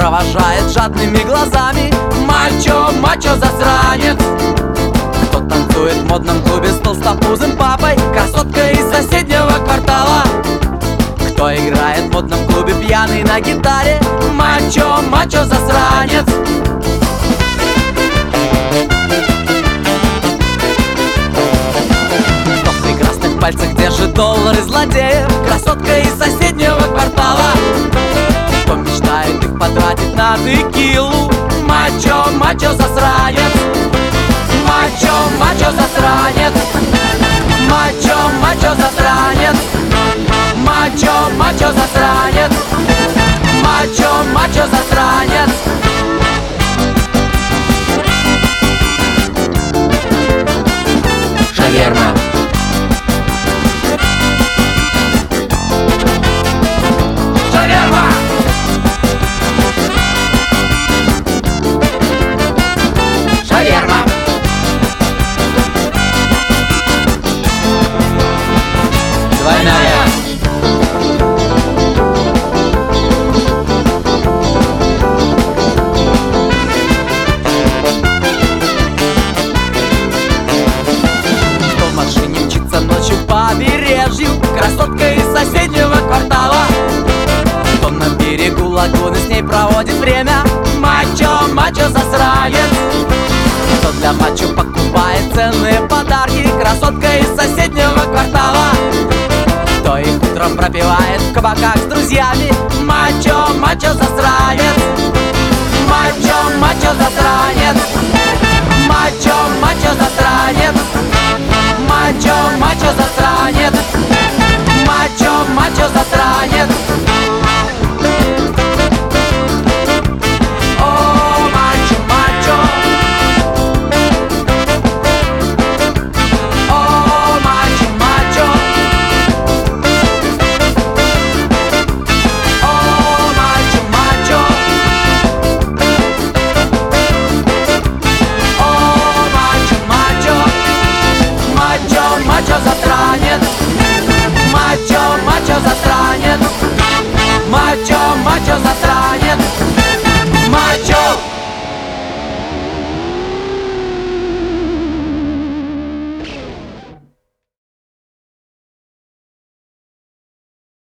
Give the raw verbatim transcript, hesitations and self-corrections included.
провожает жадными глазами. Мачо, мачо, засранец. Кто танцует в модном клубе с толстопузым папой, красотка из соседнего квартала. Кто играет в модном клубе пьяный на гитаре, мачо, мачо, засранец. Кто в прекрасных пальцах держит доллары злодеев, красотка из соседнего квартала. Кто мечтает их потратить на текилу, мачо, мачо, засранец. Мачо, мачо, засранец. Мачо, мачо, засранец. Мачо, мачо, засранец. Мачо, мачо, засранец. Шаверма. Шаверма. Шаверма. Двойная. Кто в машине мчится ночью по побережью, красотка из соседнего квартала. Кто на берегу лагуны с ней проводит время, мачо, мачо, засранец. Кто для мачо покупает ценные подарки, красотка из соседнего квартала. Кто их утром пропивает в кабаках с друзьями, мачо, мачо, засранец. Мачо, мачо, засранец. Мачо, мачо, засранец. Мачо, мачо, засранец. Мачо, мачо, засранец. О, мачо, мачо. О, мачо, мачо. О, мачо, мачо. О, мачо, мачо. Мачо, мачо, засранец. Мачо, мачо, засранец. Мачо, мачо, засранец.